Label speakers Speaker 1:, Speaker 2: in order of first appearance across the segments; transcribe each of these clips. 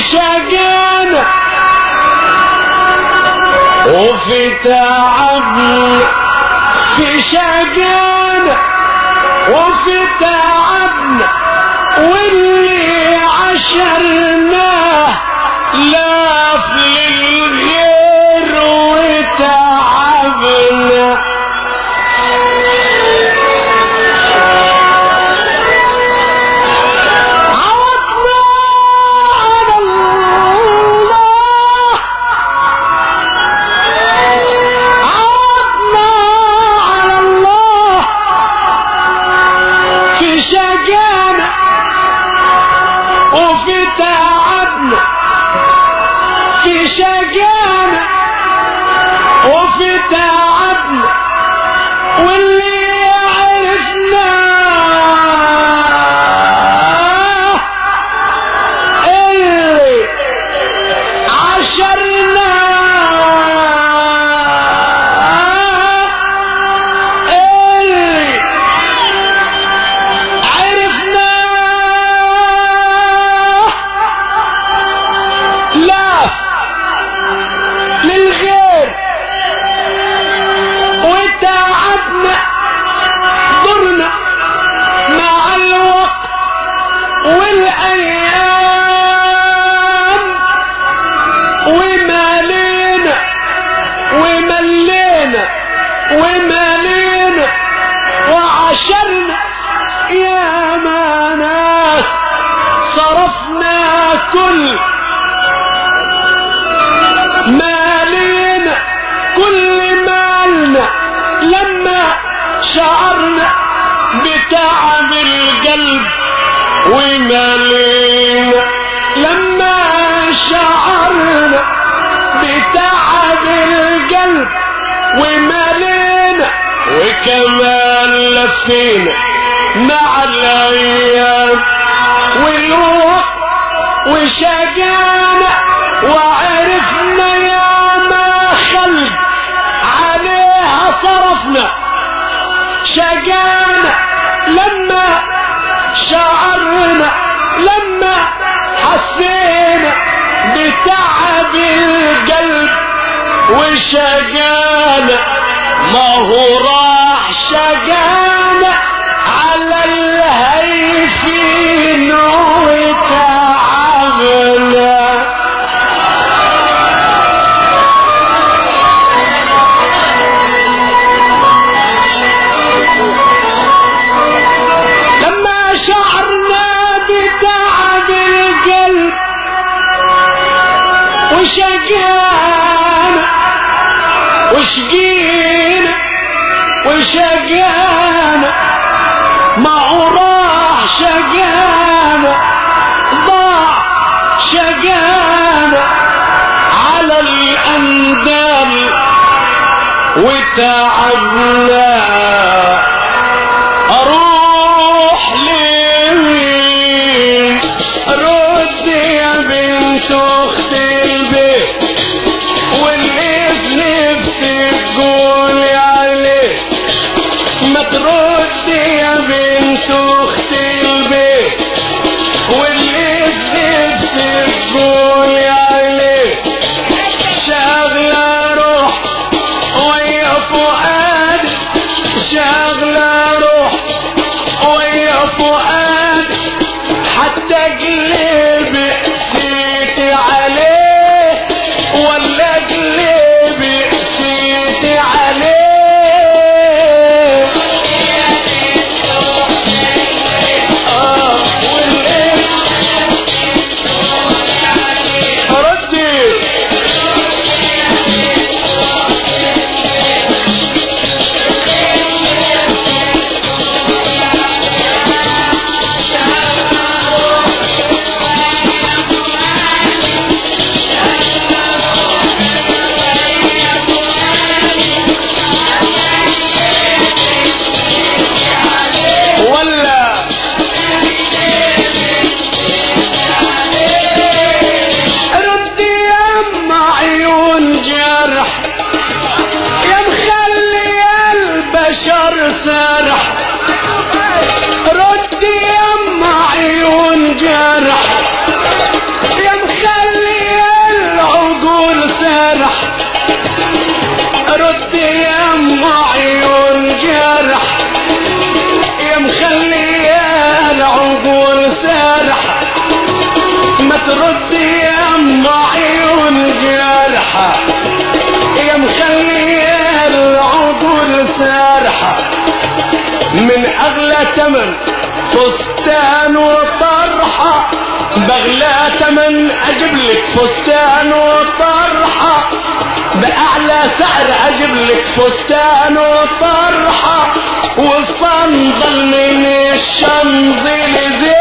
Speaker 1: شقانا وفي تعبنا، في شقانا وفي تعبنا، واللي عشرناه لاف للغير وتعبنا. وفي تعبنا، في شقانا وفي تعبنا، واللي عرفناه اللي عشرناه، اللي للغير وتعبنا، ضرنا مع الوقت والايام، ومالينا وملينا ومالينا وعشرنا يا ما ناس، صرفنا كل مالينا كل مالنا، لما شعرنا بتعب القلب ومالينا، لما شعرنا بتعب القلب ومالينا، وكمان لفينا مع الايام والوقت وشقانا، وعرفنا يا ما خلق عليها صرفنا، شقانا لما شعرنا، لما حسينا بتعب القلب وشقانا، ما هو راح شقانا على الهيفين وتعبنا. وشقانا وشقينا وشقانا، ما راح شقانا، ضاع شقانا على الأندال وتعبنا. أروح لمين رد يا بنت أختي البيت، واللي بنفسي تقولي عليه، ما ترد يا بنت أختي البيت، واللي بنفسي تقولي عليه، شاغلة روح ويا فؤاد، شاغلة روح ويا فؤاد، حتى قلبي قسيتي عليه، ولا قلبي قسيتي عليه. واللي من اغلى تمن فستان وطرحة، باغلى تمن اجيب لك فستان وطرحة، باعلى سعر اجيب لك فستان وطرحة، والصندل من الشانزليزيه.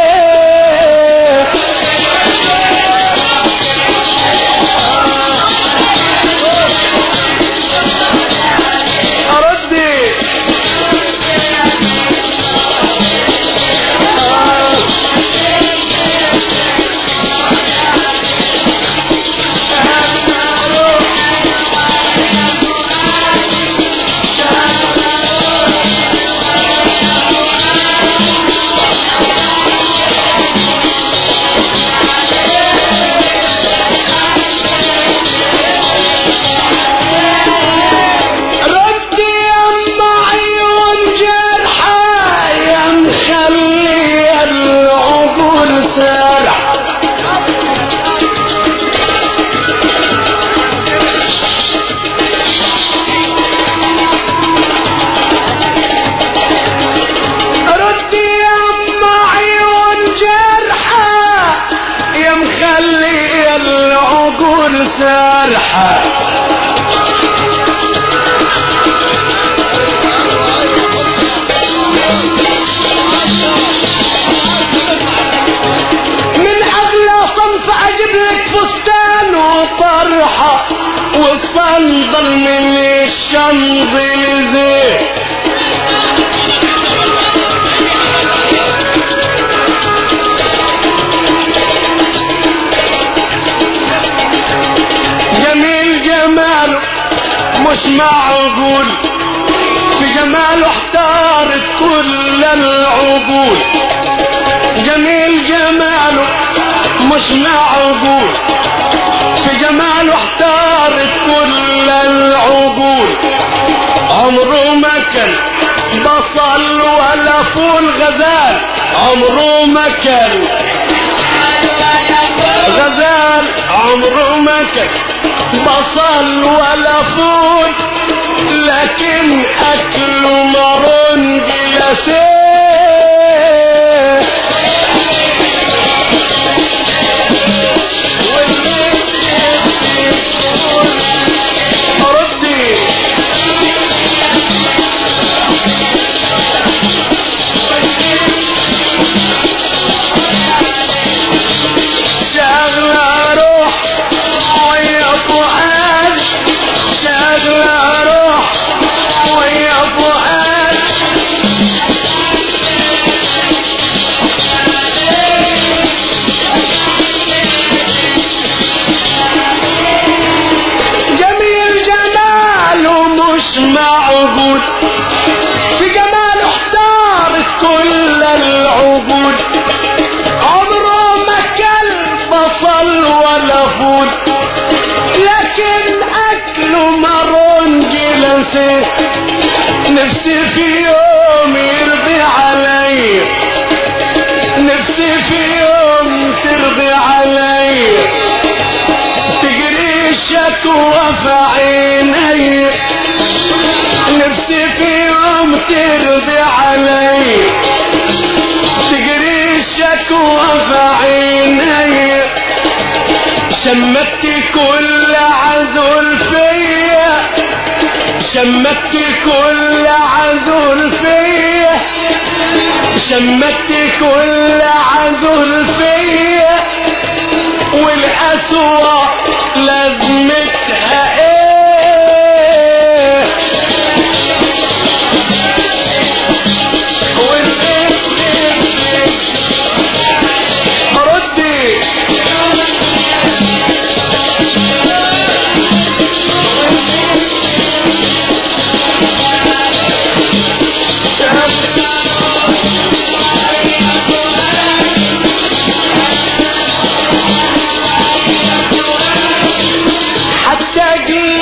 Speaker 1: والصندل من الشانزليزيه. جميل جماله مش معقول، في جماله احتارت كل العقول. جميل جماله مش معقول، في جماله احتارت كل العقول. عمره ما كان بصل ولا فول غزال، عمره ما كان غزال، عمره ما كان بصل ولا فول، لكن اكله مرون جلسيه. معقول، في جماله احتارت كل العقول. عمره ما كان بصل ولا فول، لكن اكله مرون جلسه. نفسي في يوم يرضي علي، نفسي في يوم ترضي علي، تجري الشكوى في عيني. نفسي في يوم ترضي علي، تجري الشكوى في عيني. شمتي كل عذل فيا، شمتي كل عذل فيا، شمتي كل عذل فيا، والأسوأ لازمتها ايه؟ حتى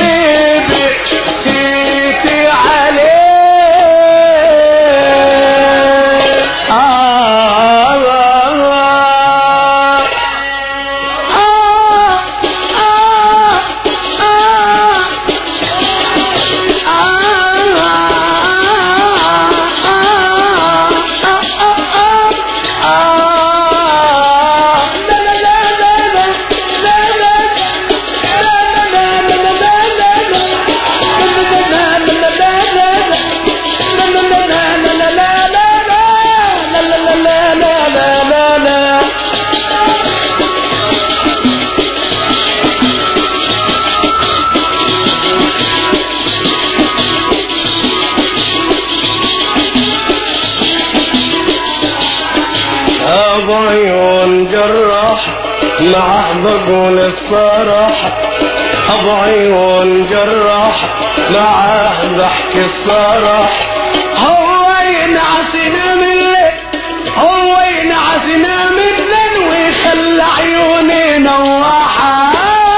Speaker 1: معاه بقول الصراحة ابو عيون جراح معاه بحكي الصراحة هو ينعسنا من الليل هو ينعسنا من الليل ويخلى عيوني نواحة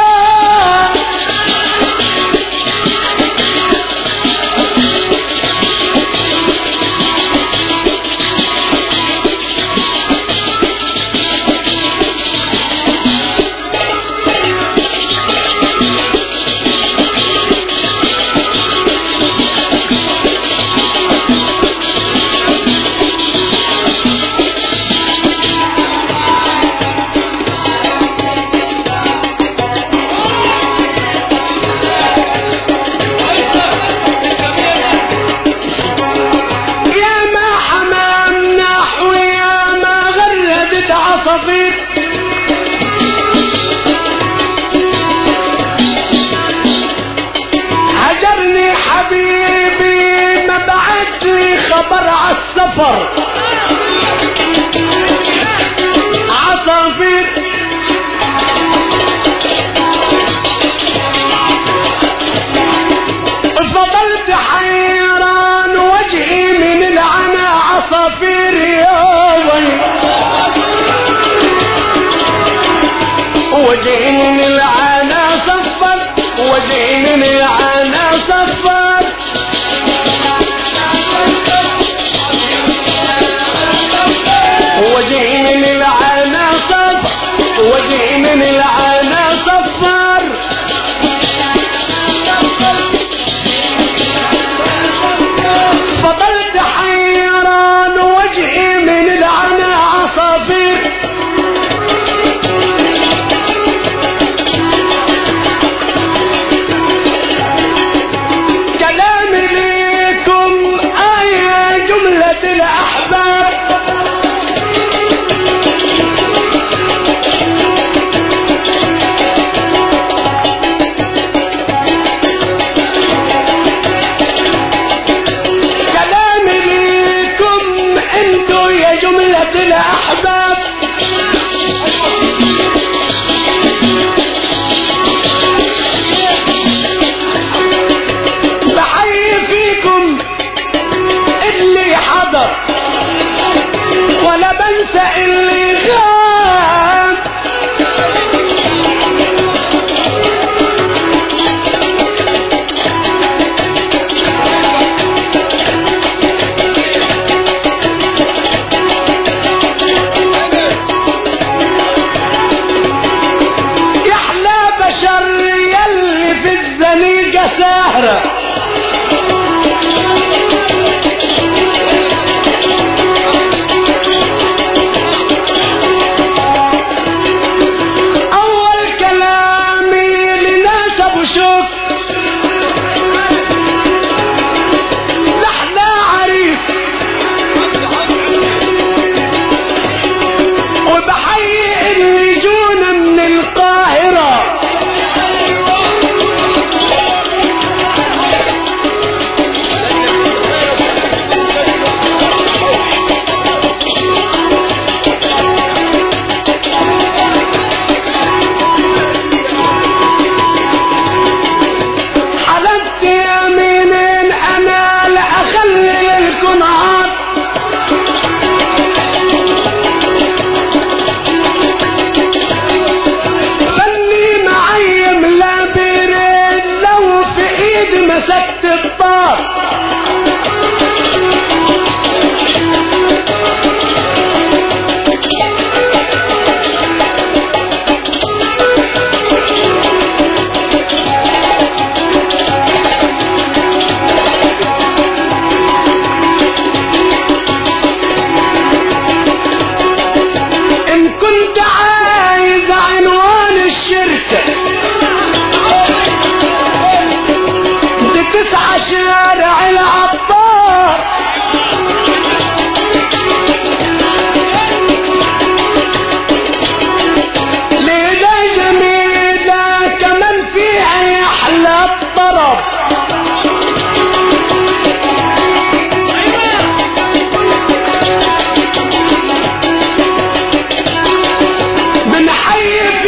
Speaker 1: هجرني حبيبي ما بعت لي خبر عالسفر عصافير فضلت حيران وجهي من العنا عصافير يا ويل وجهي من العنا صفر وجهي من العنا صفر وجهي من العنا صفر وجهي من العنا صفر فضلت حيران وجهي من العنا عصافير كلامي ليكم آية جملة الأحباب الأحباب بحيي فيكم اللي حضر ولا بنسى اللي غاب سهرة أول كلامي لناس أبو شوف نحن عريس وبحيي اللي جونا من القاهرة مسكت الطار إن كنت عايز عنوان الشركة 9 شارع العطار ليلة جميلة كمان فيها يحلى الطرب بنحيي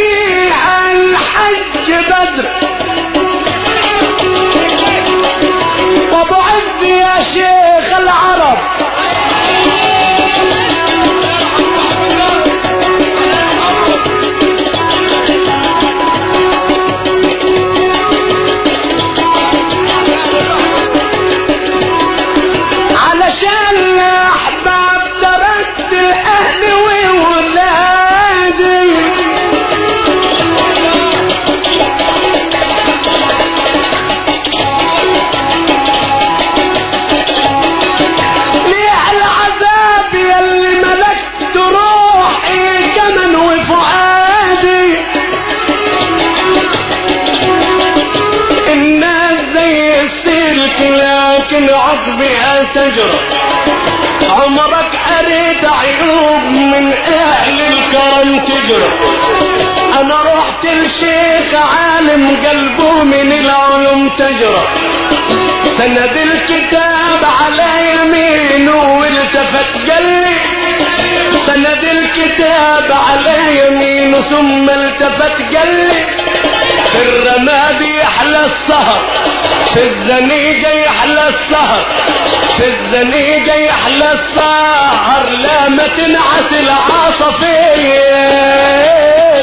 Speaker 1: تجرى عمرك اريد عيوب من اهل الكرم تجرى. انا رحت لشيخ عالم قلبه من العلوم تجرى سند الكتاب على يمينه والتفت قلي سند الكتاب على يمينه ثم التفت قلي في الرماد يحلى السهر في الزنيقة يحلى السهر في الزنيقة يحلى السهر لا ما تنعس العصافير.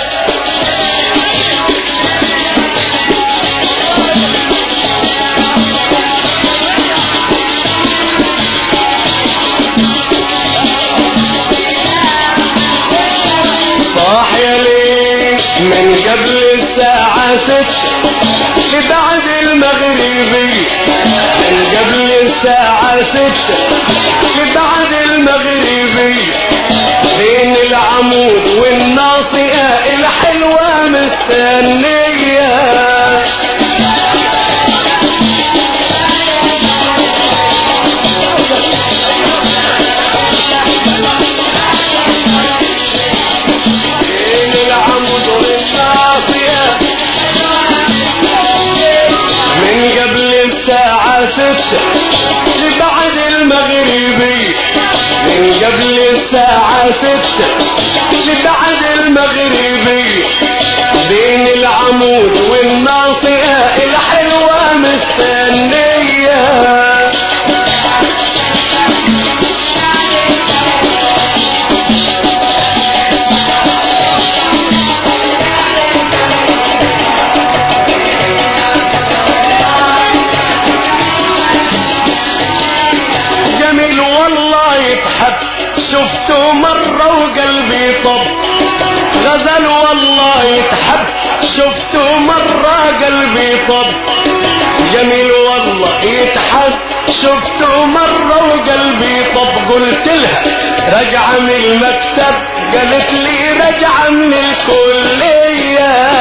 Speaker 1: صاحي لي من قبل الساعة 6 لبعد المغربي من قبل الساعة 6 لبعد المغربي بين العمود والناصية الحلوة مستنية. لبعد المغربي من قبل الساعة 6 لبعد المغربي بين العمود والناصية الحلوة مستنية. شفته مرة وقلبي طب غزل والله يتحب شفته مرة قلبي طب جميل والله يتحب شفته مرة وقلبي طب قلت لها رجعة من المكتب قالت لي رجعة من الكلية.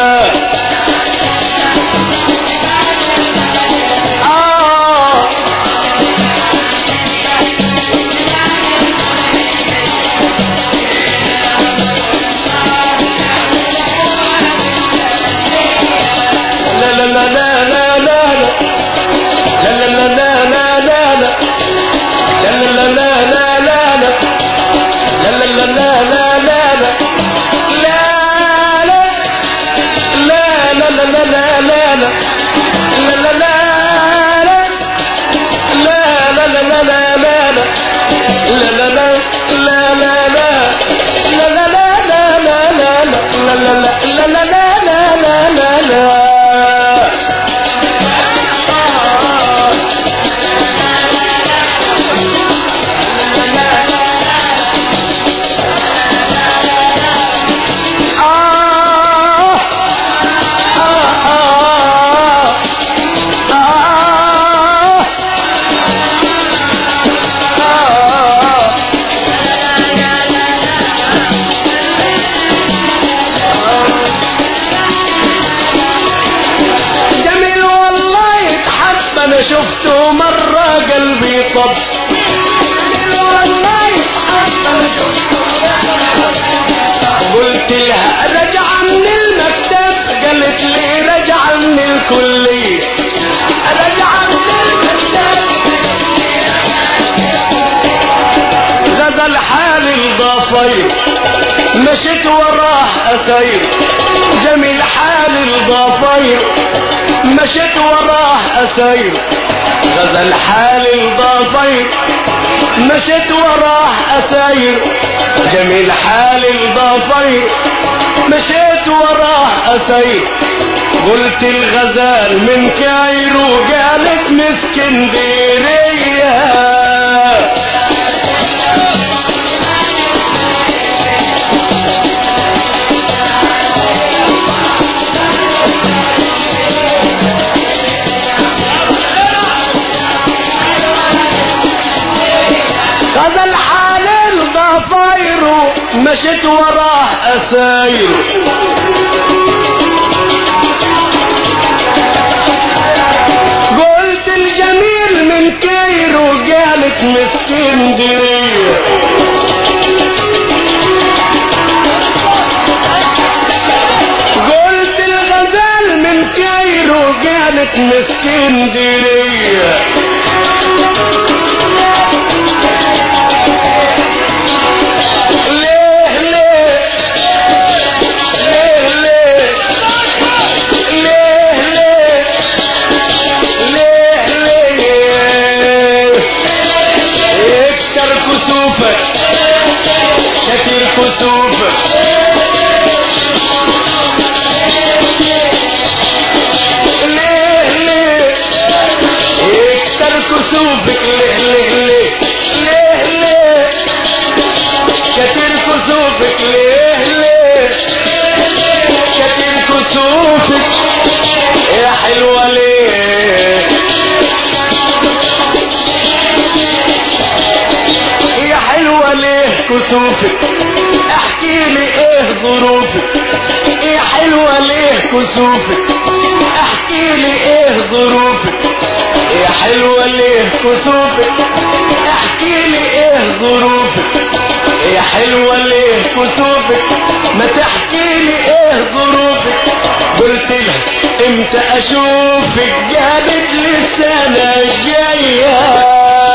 Speaker 1: شفته مرة قلبي طب قلت لها رجع من المكتب قالت لي رجع من الكلية رجع من المكتب غدا الحال الضفير مشيت وراه أسير جميل حال الضفير مشيت وراه أسير غزل حال الضفير مشيت وراه أسير جميل حال الضفير مشيت وراه أسير قلت الغزال من كايرو قالت من اسكندرية. غزل حال الضفير مشيت وراه أساير قلت الجميل من كايرو جالت من اسكندرية. قلت الغزال من كايرو جالت من اسكندرية. كثير كسوفك ليه ليه يكتر كسوفك ليه كثير كسوفك ليه كثير كسوفك يا حلوة ليه يا حلوة ليه كسوفك احكي لي ايه ظروفك يا حلوة ليه كسوفك احكي لي ايه ظروفك يا حلوة ليه كسوفك احكي لي ايه ظروفك يا حلوة ليه كسوفك ما تحكي لي ايه ظروفك. قلت لها امتى اشوفك قالت لي السنة الجاية.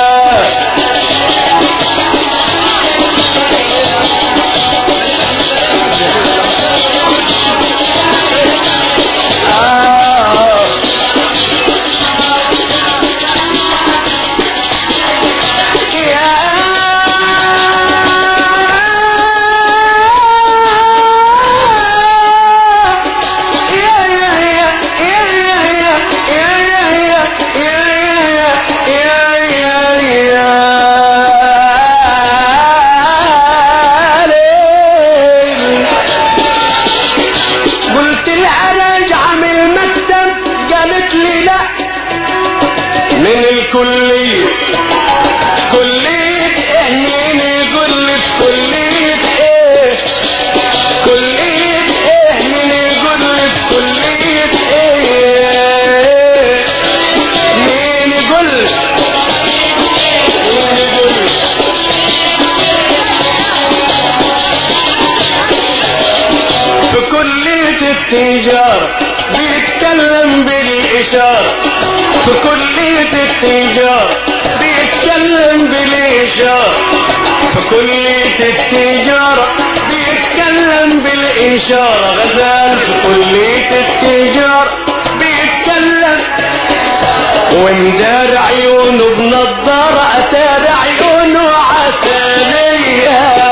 Speaker 1: من الكلية كلية ايه مين يقول لي في كلية ايه كلية ايه مين يقول لي في كلية ايه مين يقول لي في كلية التجارة بيتكلم بالإشارة في كلية التجارة بيتكلم بالإشارة في كلية التجارة بيتكلم بالإشارة. غزال في كلية التجارة بيتكلم ومدار عيونه بنضارة أتار عيونه عسلية.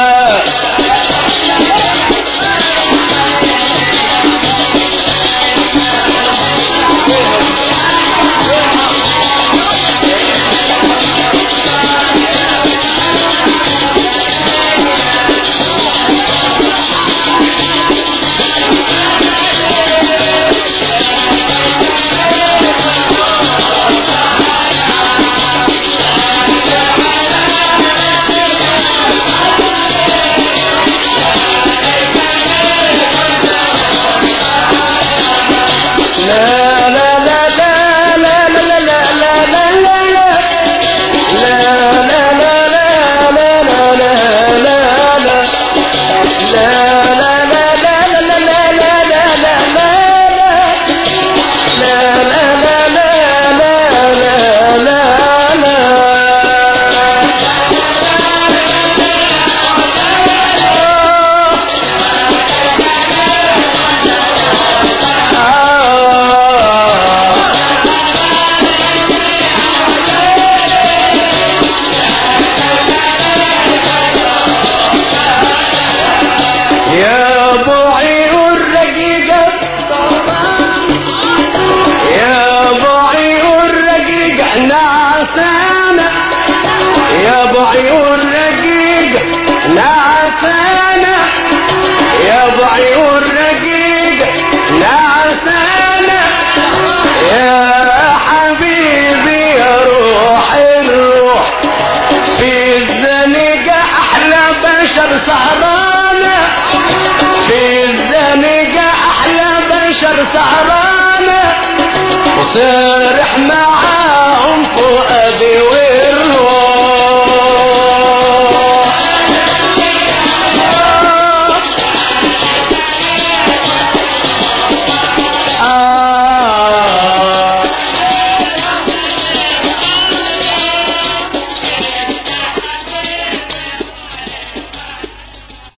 Speaker 1: يا ابو عيون رقيق نعسانة يا ابو عيون رقيق نعسانة يا حبيبي يا روح الروح في الزنقة احلى بشر سهرانة في الزنقة احلى بشر سهرانة وصرح مع